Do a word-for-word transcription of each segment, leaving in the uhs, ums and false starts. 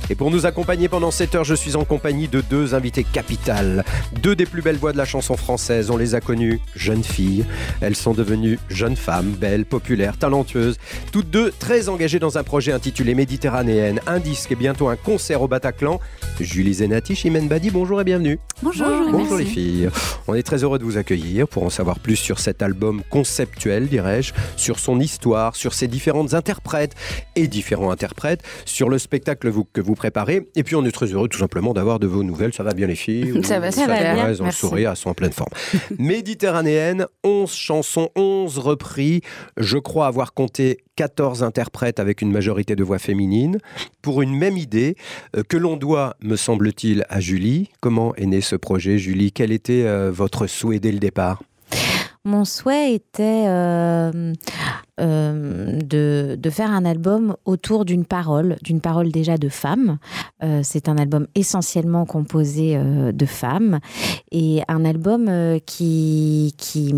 Et pour nous accompagner pendant cette heure, je suis en compagnie de deux invités capitales. Deux des plus belles voix de la chanson française. On les a connues jeunes filles. Elles sont devenues jeunes femmes, belles, populaires, talentueuses. Toutes deux très engagées dans un projet intitulé Méditerranéenne. Un disque et bientôt un concert au Bataclan. Julie Zenati, Chimène Badi, bonjour et bienvenue. Bonjour. Bonjour Merci. les filles. On est très heureux de vous accueillir pour en savoir plus sur cet album conceptuel, dirais-je, sur son histoire, sur ses différentes interprètes et différents interprètes, sur le spectacle vous, que vous préparez. Et puis on est très heureux tout simplement d'avoir de vos nouvelles. Ça va bien les filles? Ça va, ça va bien. Elles ont le sourire, elles sont en pleine forme. Méditerranéenne, onze chansons, onze repris. Je crois avoir compté quatorze interprètes avec une majorité de voix féminines pour une même idée euh, que l'on doit, me semble-t-il, à Julie. Comment est né ce projet, Julie? Quel était euh, votre souhait dès le départ? Mon souhait était euh, euh, de, de faire un album autour d'une parole, d'une parole déjà de femme. Euh, c'est un album essentiellement composé euh, de femmes et un album euh, qui, qui,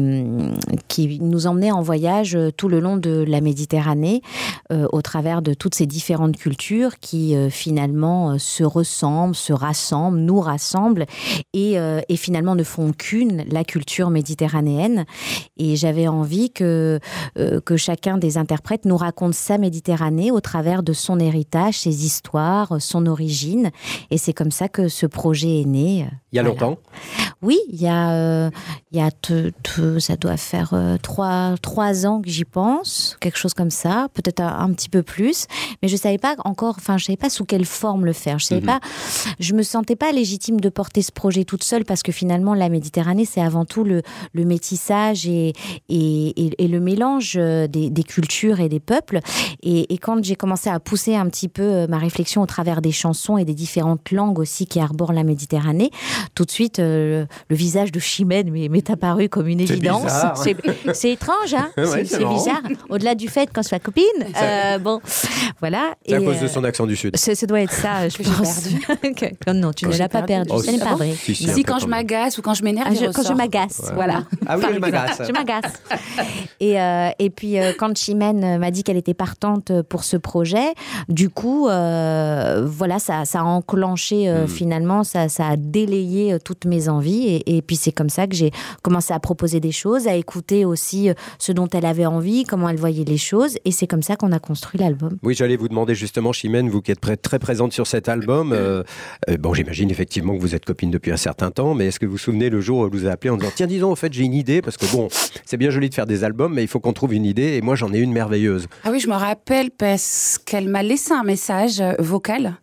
qui nous emmenait en voyage tout le long de la Méditerranée euh, au travers de toutes ces différentes cultures qui euh, finalement euh, se ressemblent, se rassemblent, nous rassemblent et, euh, et finalement ne font qu'une, la culture méditerranéenne. Et j'avais envie que, euh, que chacun des interprètes nous raconte sa Méditerranée au travers de son héritage, ses histoires, son origine. Et c'est comme ça que ce projet est né. Il y a voilà. longtemps? Oui, il y a, euh, il y a te, te, ça doit faire euh, trois, trois ans que j'y pense, quelque chose comme ça, peut-être un, un petit peu plus. Mais je savais pas encore, enfin, je savais pas sous quelle forme le faire. Je savais mmh. pas, je me sentais pas légitime de porter ce projet toute seule parce que finalement, la Méditerranée, c'est avant tout le, le métissage et, et, et, et le mélange des, des cultures et des peuples. Et, et quand j'ai commencé à pousser un petit peu ma réflexion au travers des chansons et des différentes langues aussi qui arborent la Méditerranée, tout de suite, euh, le visage de Chimène m'est apparu comme une c'est évidence. Bizarre. C'est, c'est étrange, hein. Ouais, c'est, c'est c'est bizarre. Au-delà du fait qu'on soit copine, euh, bon, voilà. C'est et, à cause de euh, son accent du Sud. Ça, ça doit être ça, je pense. que, non, tu Quand ne l'as pas perdu. Oh, Ce n'est pas bon vrai. Si, si, Si, quand je m'agace ou quand je m'énerve, Ah, il je, quand je ressort. m'agace, Ouais. voilà. Ah oui, je m'agace. Je m'agace. Et, euh, et puis, euh, quand Chimène m'a dit qu'elle était partante pour ce projet, du coup, euh, voilà, ça, ça a enclenché euh, mmh. finalement, ça, ça a délayé euh, toutes mes envies. Et, et puis, c'est comme ça que j'ai commencé à proposer des choses, à écouter aussi euh, ce dont elle avait envie, comment elle voyait les choses. Et c'est comme ça qu'on a construit l'album. Oui, j'allais vous demander justement, Chimène, vous qui êtes près, très présente sur cet album, euh, euh, bon, j'imagine effectivement que vous êtes copine depuis un certain temps, mais est-ce que vous vous souvenez le jour où elle vous a appelé en disant « Tiens, disons, en fait, j'ai une idée, parce que bon, c'est bien joli de faire des albums, mais il faut qu'on trouve une idée, et moi, j'en ai une merveilleuse. » Ah oui, je me rappelle parce qu'elle m'a laissé un message vocal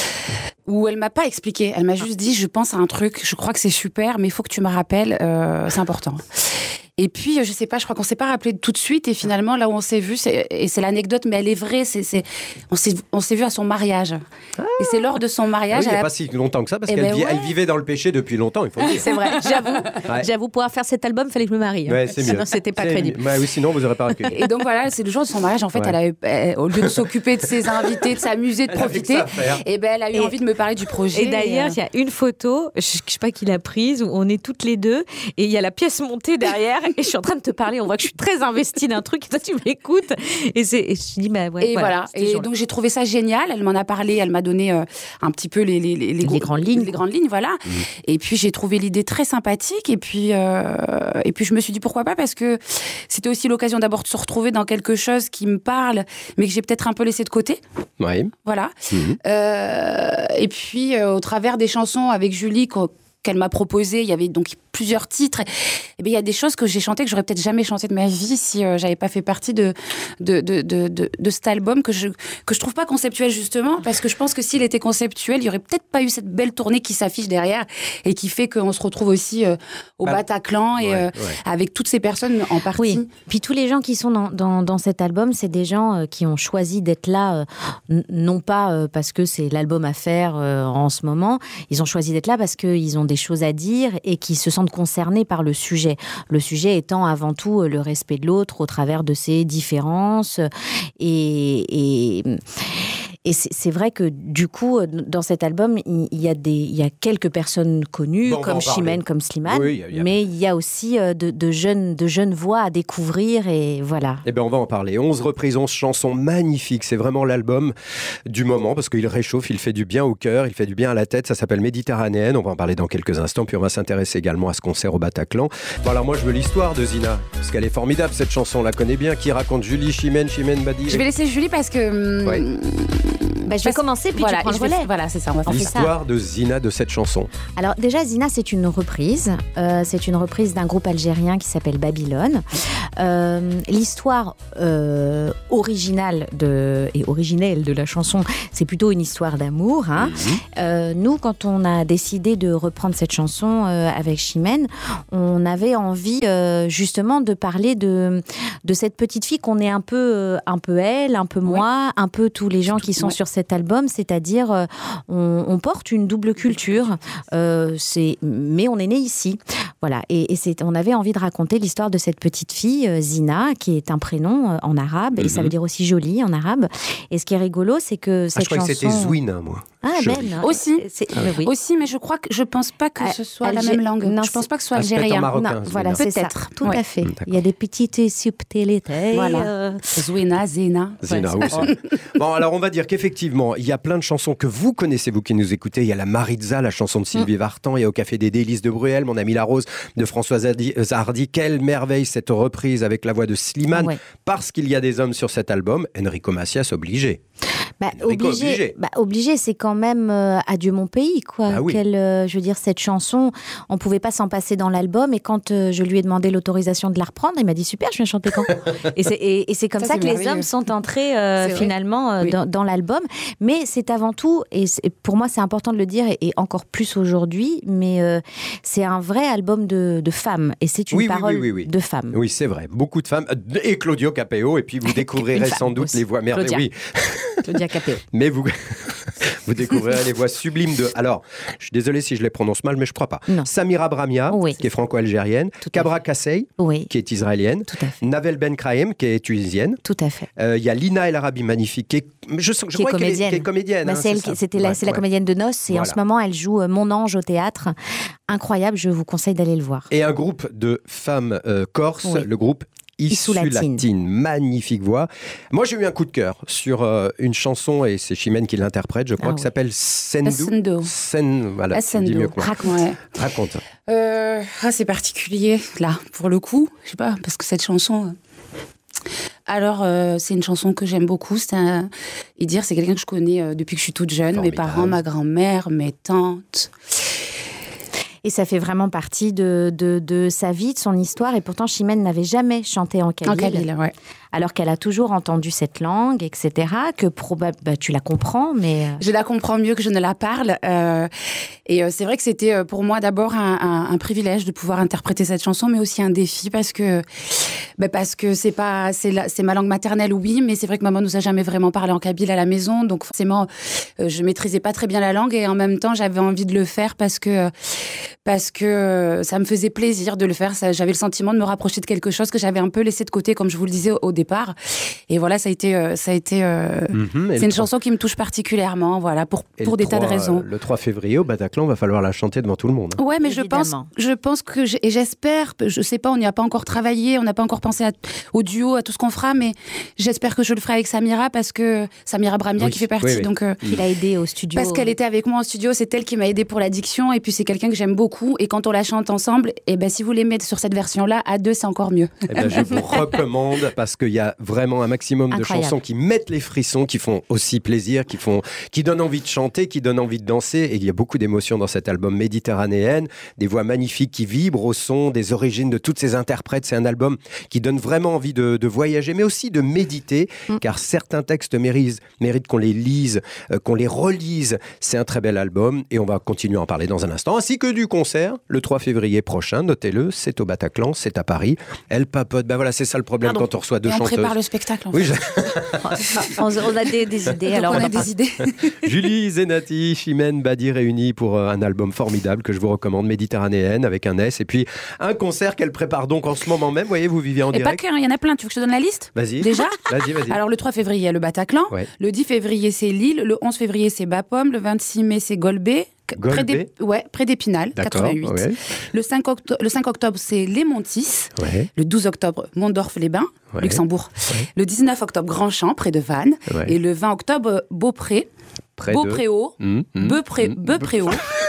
où elle m'a pas expliqué. Elle m'a juste dit « Je pense à un truc, je crois que c'est super, mais il faut que tu me rappelles, euh, c'est important. » Et puis, je sais pas, je crois qu'on s'est pas rappelé tout de suite. Et finalement, là où on s'est vu, c'est, et c'est l'anecdote, mais elle est vraie, c'est, c'est, on s'est, on s'est vu à son mariage. Ah. Et c'est lors de son mariage. Oui, il n'y a, a pas si longtemps que ça, parce eh qu'elle ben vi- ouais. elle vivait dans le péché depuis longtemps, il faut le dire. C'est vrai, j'avoue. Ouais. J'avoue, pouvoir faire cet album, il fallait que je me marie. Hein. Ouais, c'est mieux. Sinon, c'était pas c'est crédible. Ouais, oui, sinon, vous n'aurez pas recueilli. Et donc voilà, c'est le jour de son mariage. En fait, ouais. elle avait, elle, au lieu de s'occuper de ses invités, de s'amuser, de elle profiter, et ben, elle a eu et, envie de me parler du projet. Et d'ailleurs, il et... y a une photo, je ne sais pas qui l'a prise, où on est toutes les deux, et il y a la pièce montée derrière, et je suis en train de te parler. On voit que je suis très investie d'un truc, et toi, tu m'écoutes. Et, c'est, et je dis, bah ouais. Et voilà. voilà. Et donc, j'ai trouvé ça génial. Elle m'en a parlé, elle m'a donné euh, un petit peu les, les, les, les, les gros, grandes lignes. Les grandes lignes, voilà. Mmh. Et puis, j'ai trouvé l'idée très sympathique. Et puis, euh, et puis, je me suis dit pourquoi pas, parce que c'était aussi l'occasion d'abord de se retrouver dans quelque chose qui me parle, mais que j'ai peut-être un peu laissé de côté. Oui. Voilà. Mmh. Euh, et puis, euh, au travers des chansons avec Julie, qu'elle m'a proposé, il y avait donc plusieurs titres. Et bien, il y a des choses que j'ai chantées que j'aurais peut-être jamais chantées de ma vie si euh, j'avais pas fait partie de de, de, de, de de cet album que je que je trouve pas conceptuel, justement, parce que je pense que s'il était conceptuel, il y aurait peut-être pas eu cette belle tournée qui s'affiche derrière et qui fait qu'on se retrouve aussi euh, au bah, Bataclan et ouais, euh, ouais. avec toutes ces personnes en partie. Oui. Puis tous les gens qui sont dans dans, dans cet album, c'est des gens euh, qui ont choisi d'être là, euh, n- non pas euh, parce que c'est l'album à faire euh, en ce moment. Ils ont choisi d'être là parce qu'ils ont des choses à dire et qui se sentent concernés par le sujet. Le sujet étant avant tout le respect de l'autre au travers de ses différences et, et, et c'est, c'est vrai que du coup, dans cet album, il, il, y, a des, il y a quelques personnes connues, bon, comme Chimène, comme Slimane, oui, y a... mais il y a aussi de, de, jeunes, de jeunes voix à découvrir, et voilà. Eh bien, on va en parler. onze reprises, onze chansons magnifiques. C'est vraiment l'album du moment, parce qu'il réchauffe, il fait du bien au cœur, il fait du bien à la tête. Ça s'appelle Méditerranéenne. On va en parler dans quelques instants, puis on va s'intéresser également à ce concert au Bataclan. Bon, alors moi, je veux l'histoire de Zina, parce qu'elle est formidable, cette chanson, on la connaît bien. Qui raconte Julie, Chimène, Chimène m'a dit... Je vais laisser Julie parce que... Ouais. Bah, je vais commencer, puis voilà, tu prends le relais. Voilà, c'est ça, on va faire l'histoire ça. de Zina, de cette chanson. Alors déjà, Zina, c'est une reprise. Euh, c'est une reprise d'un groupe algérien qui s'appelle Babylone. Euh, l'histoire euh, originale de, et originelle de la chanson, c'est plutôt une histoire d'amour. Hein. Mmh. Euh, nous, quand on a décidé de reprendre cette chanson euh, avec Chimène, on avait envie euh, justement de parler de, de cette petite fille qu'on est un peu, euh, un peu elle, un peu moi, ouais. un peu tous les gens qui sont ouais. sur cet album, c'est-à-dire euh, on, on porte une double culture, euh, c'est, mais on est né ici. Voilà, et, et c'est, on avait envie de raconter l'histoire de cette petite fille, euh, Zina, qui est un prénom euh, en arabe, mm-hmm. et ça veut dire aussi jolie en arabe. Et ce qui est rigolo, c'est que cette ah, je crois chanson... que c'était Zouina, moi. Ah, Jolie. Ben aussi, c'est, ah, oui. aussi, mais je crois que je pense pas que ce soit Algé... la même langue. Non, je pense pas que ce soit ah, algérien. Marocain, non, voilà, c'est peut-être. Ça. Tout ouais. à fait. Il y a des petites subtilités. Voilà. Euh... Zouina, Zena. Zena, oui. C'est... Bon, alors on va dire qu'effectivement, il y a plein de chansons que vous connaissez, vous qui nous écoutez. Il y a la Maritza, la chanson de Sylvie mm. Vartan. Il y a Au Café des Délices de Bruel, Mon ami la Rose de Françoise Hardy. Quelle merveille cette reprise avec la voix de Slimane. Ouais. Parce qu'il y a des hommes sur cet album, Enrico Macias obligé. Bah, obligé, obligé. Bah, obligé, c'est quand même euh, Adieu mon pays, quoi. Ah oui. Quelle, euh, je veux dire, cette chanson, on pouvait pas s'en passer dans l'album. Et quand euh, je lui ai demandé l'autorisation de la reprendre, il m'a dit super, je viens chanter quand. et, c'est, et, et c'est comme ça, ça c'est que merveilleux. Les hommes sont entrés euh, finalement euh, oui. dans, dans l'album. Mais c'est avant tout, et pour moi c'est important de le dire, et, et encore plus aujourd'hui, mais euh, c'est un vrai album de, de femmes. Et c'est une oui, parole oui, oui, oui, oui. de femmes. Oui, c'est vrai. Beaucoup de femmes. Et Claudio Capéo. Et puis vous découvrirez sans doute aussi. Les voix merveilleuses. Oui. Claudia Capéo. Mais vous, vous découvrirez les voix sublimes de... Alors, je suis désolé si je les prononce mal, mais je ne crois pas. Non. Samira Bramia, oui. qui est franco-algérienne. Kabra Kassei, oui. qui est israélienne. Tout à fait. Navel Ben Krahem, qui est tunisienne. Tout à fait. Il euh, y a Lina El Arabi, magnifique, qui est, je, je qui crois est comédienne. Qu'elle est, qui est comédienne. Bah, hein, c'est, elle, c'est, c'était ouais, la, c'est ouais. la comédienne de noces. Et voilà. En ce moment, elle joue Mon Ange au théâtre. Incroyable, je vous conseille d'aller le voir. Et un groupe de femmes euh, corses, oui. le groupe Issou Latine. Latine, magnifique voix. Moi, j'ai eu un coup de cœur sur euh, une chanson, et c'est Chimène qui l'interprète, je crois, ah, qui oui. s'appelle Sendou. Sendou. Sen, voilà, Sendou. Mieux que moi. Raconte. Ouais. Raconte. Euh, ah, c'est particulier, là, pour le coup. Je sais pas, parce que cette chanson... Euh... Alors, euh, c'est une chanson que j'aime beaucoup. C'est un... Et dire, c'est quelqu'un que je connais euh, depuis que je suis toute jeune. Formidable. Mes parents, ma grand-mère, mes tantes... Et ça fait vraiment partie de, de, de sa vie, de son histoire. Et pourtant, Chimène n'avait jamais chanté en kabyle. En kabyle, ouais. Alors qu'elle a toujours entendu cette langue, et cetera. Que probab... bah, tu la comprends, mais... Je la comprends mieux que je ne la parle. Euh, et euh, c'est vrai que c'était pour moi d'abord un, un, un privilège de pouvoir interpréter cette chanson, mais aussi un défi parce que, bah, parce que c'est, pas, c'est, la, c'est ma langue maternelle, oui, mais c'est vrai que maman nous a jamais vraiment parlé en kabyle à la maison. Donc forcément, euh, je maîtrisais pas très bien la langue et en même temps, j'avais envie de le faire parce que... parce que ça me faisait plaisir de le faire. Ça, j'avais le sentiment de me rapprocher de quelque chose que j'avais un peu laissé de côté, comme je vous le disais au, au départ. Et voilà, ça a été... Ça a été euh, mm-hmm, c'est une chanson qui me touche particulièrement, voilà, pour, pour des trois, tas de raisons. Le trois février, au Bataclan, va falloir la chanter devant tout le monde. Ouais, mais je pense, je pense que... Et j'espère, je sais pas, on n'y a pas encore travaillé, on n'a pas encore pensé à, au duo, à tout ce qu'on fera, mais j'espère que je le ferai avec Samira, parce que... Samira Bramia, oui, qui fait partie, oui, oui. donc... Euh, qui l'a aidé au studio. Parce qu'elle était avec moi au studio, c'est elle qui m'a aidée pour l'addiction, et puis c'est quelqu'un que j'aime beaucoup. Et quand on la chante ensemble, et ben si vous l'aimez sur cette version-là, à deux, c'est encore mieux. Eh ben, je vous recommande, parce qu'il y a vraiment un maximum de Incroyable. chansons qui mettent les frissons, qui font aussi plaisir, qui, font, qui donnent envie de chanter, qui donnent envie de danser. Et il y a beaucoup d'émotions dans cet album Méditerranéenne, des voix magnifiques qui vibrent au son, des origines de toutes ces interprètes. C'est un album qui donne vraiment envie de, de voyager, mais aussi de méditer, mm. car certains textes méritent, méritent qu'on les lise, euh, qu'on les relise. C'est un très bel album, et on va continuer à en parler dans un instant, ainsi que du concert. concert le trois février prochain, notez-le, c'est au Bataclan, c'est à Paris. Elle papote, ben voilà, c'est ça le problème Pardon. quand on reçoit deux Et on chanteuses. prépare le spectacle. En Oui, fait. je... on, on a des, des idées. Alors on on a a des idées. Julie, Zenati, Chimène Badi réunis pour euh, un album formidable que je vous recommande, Méditerranéenne avec un S, et puis un concert qu'elle prépare donc en ce moment même. Vous voyez, vous vivez en Et direct. pas que, il y en a plein. Tu veux que je te donne la liste? Vas-y. Déjà Vas-y, vas-y. Alors le trois février, il y a le Bataclan. Ouais. Le dix février, c'est Lille. Le onze février, c'est Bapaume. Le vingt-six mai, c'est Golbet. Golbet. Près d'Ép- ouais, près d'Épinal, D'accord, quatre-vingt-huit. ouais. Le, cinq octo- le cinq octobre, c'est Les Montis. Ouais. Le douze octobre, Mondorf-les-Bains, Ouais. Luxembourg. Ouais. Le dix-neuf octobre, Grandchamp, près de Vannes. Ouais. Et le vingt octobre, Beaupré. Près Beaupréau. de... Mmh, mmh, Beaupré, mmh. Beaupréau.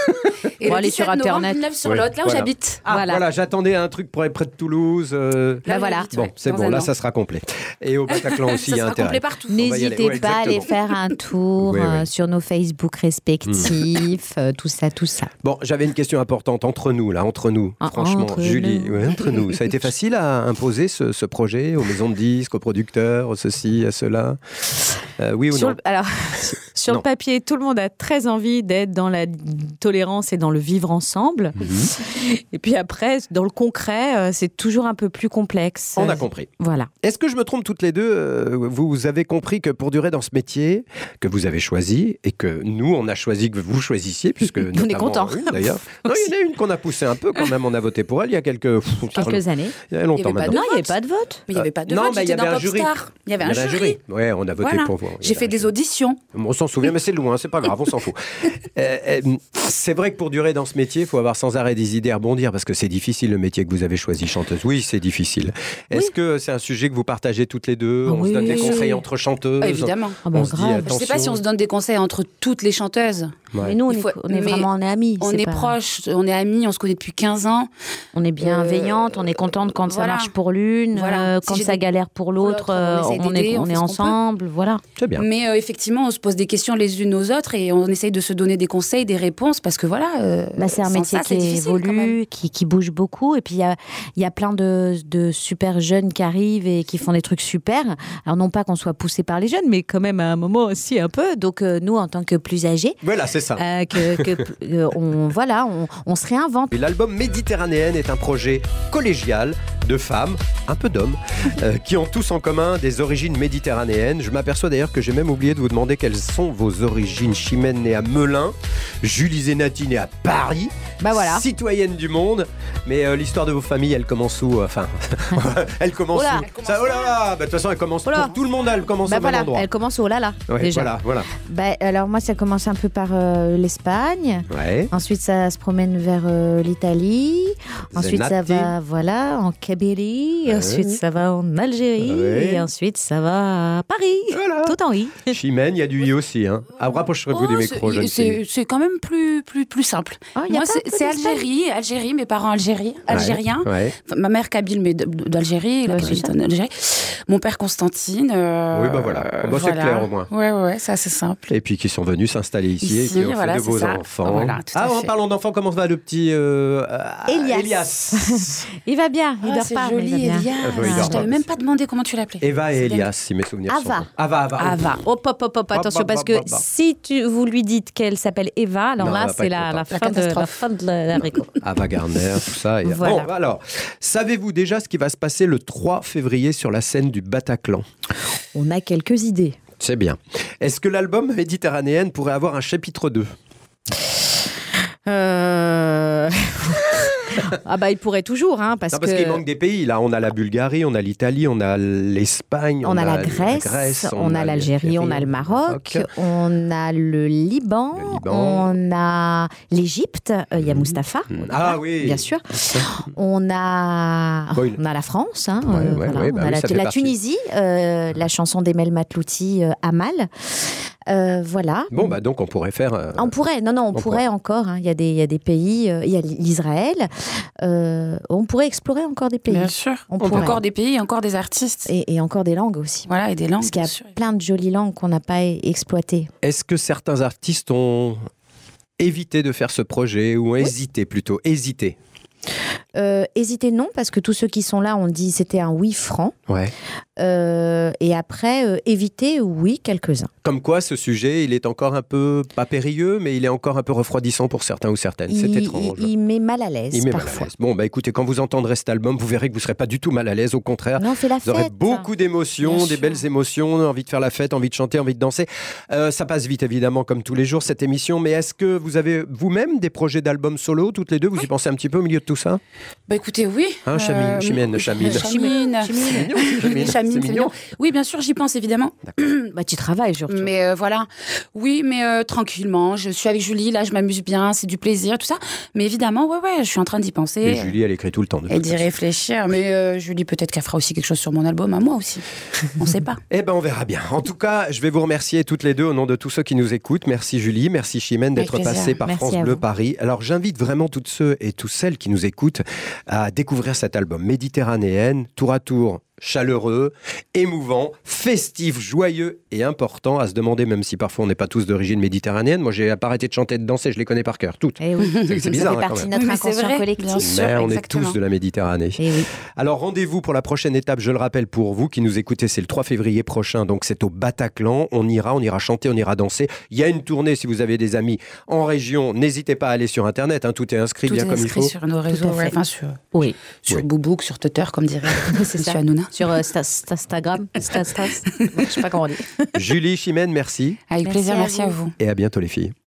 Et On va le aller dix-sept sur Internet. novembre, Villeneuve sur Ouais, Lot, là où voilà. j'habite. Ah, voilà, Voilà. j'attendais un truc pour être près de Toulouse. euh, Bah Là où voilà. j'habite, Bon, ouais, c'est dans bon, un là, an. ça sera complet. Et au Bataclan aussi, il y Ça a sera intérêt. complet partout. On va y aller. N'hésitez Ouais, pas à aller exactement. faire un tour Oui, oui. euh, sur nos Facebook respectifs, euh, tout ça, tout ça. Bon, j'avais une question importante entre nous, là, entre nous. Ah, Franchement, entre Julie, nous. ouais, entre nous. Ça a été facile à imposer ce, ce projet aux maisons de disques, aux producteurs, aux ceci, à cela Euh, Oui ou Sur non le- alors, sur Non. le papier, tout le monde a très envie d'être dans la tolérance et dans le vivre ensemble. Mhm. Et puis après, dans le concret, euh, c'est toujours un peu plus complexe. On a compris. Voilà. Est-ce que je me trompe toutes les deux euh, Vous avez compris que pour durer dans ce métier que vous avez choisi et que nous, on a choisi que vous choisissiez, puisque On est notamment, contents. oui, d'ailleurs. Non, il y en a une qu'on a poussée un peu quand même. On a voté pour elle il y a quelques, Quelques années. il y a longtemps Il y avait pas maintenant. Non, il n'y avait vote. pas de vote. Mais il n'y avait pas de Non, vote, mais il y j'étais avait dans un jury. Popstar. Il y avait un Il y avait jury. Ouais, on a voté Voilà. pour vous. Il y J'ai avait fait un des jury. auditions. On s'en souvient, mais c'est loin, c'est pas grave, on s'en fout. Euh, euh, c'est vrai que pour durer dans ce métier, il faut avoir sans arrêt des idées à rebondir, parce que c'est difficile le métier que vous avez choisi, chanteuse. Oui, c'est difficile. Est-ce que c'est un sujet que vous partagez toutes les deux? On Oui. se donne des conseils entre chanteuses? Ah, évidemment. Ah bah, On se dit, grave. Je ne sais pas attention. si on se donne des conseils entre toutes les chanteuses. Ouais. Mais nous, on Il est, faut- on est mais vraiment on est amis. On c'est est pas- proches, on est amis, on se connaît depuis quinze ans. On est bienveillante, on est contente quand ça voilà. marche pour l'une, Voilà. euh, Si quand j'ai ça des- galère pour l'autre, l'autre, on euh, essaye on d'aider, est, on on fait est ce qu'on peut. ensemble, voilà. C'est bien. Mais euh, effectivement, on se pose des questions les unes aux autres et on essaye de se donner des conseils, des réponses, parce que voilà. euh, Bah, c'est un sans métier ça, qui c'est difficile, quand même. évolue, qui, qui bouge beaucoup. Et puis, il y a, il y a plein de, de super jeunes qui arrivent et qui font des trucs super. Alors, non pas qu'on soit poussé par les jeunes, mais quand même à un moment aussi un peu. Donc, euh, nous, en tant que plus âgés, Voilà, c'est ça. euh, que, que, euh, on, voilà, on, on se réinvente. Et l'album Méditerranéenne est un projet collégial de femmes, un peu d'hommes, euh, qui ont tous en commun des origines méditerranéennes. Je m'aperçois d'ailleurs que j'ai même oublié de vous demander quelles sont vos origines. Chimène née à Melun, Julie Zenati née à Paris, Bah voilà. citoyenne du monde. Mais euh, l'histoire de vos familles, elle commence où? Enfin, elle commence Oh là. où? Ça, oh là là, bah, de toute façon, elle commence Oh là. pour tout le monde, elle commence Bah au même voilà, endroit. elle commence au là là, Ouais, déjà. Voilà, voilà. Bah, alors, moi, ça commence un peu par euh, l'Espagne. Ouais. Ensuite, ça se promène vers euh, l'Italie. Ensuite, ça Zenati. va, voilà, en Kabylie. Ouais. Ensuite, ça va en Algérie. Ouais. Et ensuite, ça va à Paris. Voilà. Tout en i. Chimène, il y a du i aussi. Hein. Ah, rapprochez-vous Oh, du micro, c'est- jeune fille. c'est c'est quand même plus, plus, plus simple. Oh, il y a Moi, pas c'est un peu c'est d'Espagne Algérie, Algérie, mes parents Algérie, algériens. Ouais. Enfin, ma mère kabyle, mais d- d'Algérie, la Ouais, Kabylie c'est ça. d'Algérie. Mon père Constantine. euh, Oui, bah voilà. euh, Bah, c'est clair, au moins. Ouais, ouais, ouais, c'est assez simple. Et puis qui sont venus s'installer ici, et Ici, qui ont fait voilà, de c'est beaux ça. enfants. Voilà, tout à ah, en fait. parlant d'enfants, comment va le petit euh, euh, Elias. Elias. Il va bien, il Ah, dort c'est pas. mais joli, il va bien. Elias. Ah, oui, il dort Je t'avais pas. même pas demandé comment tu l'appelais. Eva et C'est bien. Elias, si mes souvenirs sont Ava. bons. Ava, Ava. Ava. Hop, hop, hop, hop, attention, Hop, hop, parce que hop, hop, hop. si tu, vous lui dites qu'elle s'appelle Eva, alors Non, elle là, va pas c'est être la, la, contente. fin La de, la catastrophe. fin de la- l'haricot. Ava Gardner, tout ça. Et... Voilà. Bon, alors, savez-vous déjà ce qui va se passer le trois février sur la scène du Bataclan? On a quelques idées. C'est bien. Est-ce que l'album Méditerranéenne pourrait avoir un chapitre deux? Euh... ah bah il pourrait toujours, hein, parce, Non, parce que... qu'il manque des pays. Là, on a la Bulgarie, on a l'Italie, on a l'Espagne, On, a la Grèce, on, a l'Algérie, on a le Maroc, on a le Liban, Le Liban. on a l'Égypte, euh, il y a Mustapha. Ah oui. Bien sûr. On a, Bon, il- on a la France, hein, Ouais, euh, ouais, voilà. ouais, on bah a oui, la, ça fait la partie. Tunisie, euh, la chanson d'Emel Matlouti, euh, Amal. Euh, voilà. Bon, bah donc on pourrait faire. euh, On pourrait, non, non, on, on pourrait encore. hein. Il y a des, il y a des pays, euh, il y a l'Israël. Euh, on pourrait explorer encore des pays. Bien sûr. On On peut pourrait. encore des pays, encore des artistes. Et, et encore des langues aussi. Voilà, et des langues. Parce qu'il y bien a sûr. plein de jolies langues qu'on n'a pas e- exploitées. Est-ce que certains artistes ont évité de faire ce projet ou ont hésité plutôt hésité? Euh, hésitez non, parce que tous ceux qui sont là ont dit c'était un oui franc. Ouais. Euh, et après, euh, éviter, oui, quelques-uns. Comme quoi, ce sujet, il est encore un peu, pas périlleux, mais il est encore un peu refroidissant pour certains ou certaines. C'est Il, étrange. il, il met mal à l'aise, Il met parfois. mal à l'aise. Bon, bah écoutez, quand vous entendrez cet album, vous verrez que vous ne serez pas du tout mal à l'aise. Au contraire, Non, on fait la vous aurez fête. beaucoup d'émotions, Bien des sûr. belles émotions, envie de faire la fête, envie de chanter, envie de danser. Euh, ça passe vite, évidemment, comme tous les jours, cette émission. Mais est-ce que vous avez vous-même des projets d'album solo, toutes les deux? Vous y pensez un petit peu au milieu de tout ça? Bah écoutez, oui. Hein, Chamine, Chimène, Chamine. Chamine. C'est mignon, Chamine, Chamine, c'est c'est mignon. mignon. Oui, bien sûr, j'y pense évidemment. Bah, tu travailles surtout. Mais euh, voilà. Oui, mais euh, tranquillement. Je suis avec Julie, là, je m'amuse bien, c'est du plaisir, tout ça. Mais évidemment, ouais, ouais, je suis en train d'y penser. Et Julie, elle écrit tout le temps. de Et toute d'y façon. réfléchir. Mais euh, Julie, peut-être qu'elle fera aussi quelque chose sur mon album, à moi aussi. On sait pas. Eh ben, on verra bien. En tout cas, je vais vous remercier toutes les deux au nom de tous ceux qui nous écoutent. Merci Julie, merci Chimène d'être Avec plaisir. passée par Merci France à Bleu vous. Paris. Alors, j'invite vraiment toutes ceux et toutes celles qui nous écoutent à découvrir cet album méditerranéenne, tour à tour chaleureux, émouvant, festif, joyeux et important, à se demander, même si parfois on n'est pas tous d'origine méditerranéenne. Moi, j'ai pas arrêté de chanter, de danser, je les connais par cœur, toutes. Eh oui. C'est- c'est bizarre, Ça fait hein, quand partie de même. notre Oui, mais c'est inconscient vrai, collectif. bien sûr. Mais on exactement. est tous de la Méditerranée. Eh oui. Alors rendez-vous pour la prochaine étape, je le rappelle pour vous qui nous écoutez, c'est le trois février prochain, donc c'est au Bataclan, on ira, on ira chanter, on ira danser. Il y a une tournée, si vous avez des amis en région, n'hésitez pas à aller sur internet, hein, tout est inscrit Tout bien est comme il inscrit faut. sur nos réseaux, à fait. ouais, enfin sur, Oui. sur Oui. Boubouk, sur Twitter, comme dirait C'est ça. Monsieur Hanouna. Sur euh, Sta- Sta- Instagram, Sta- Stas. Je sais pas comment on dit. Julie, Chimène, merci Avec Merci plaisir, à merci à vous. vous. et à bientôt les filles.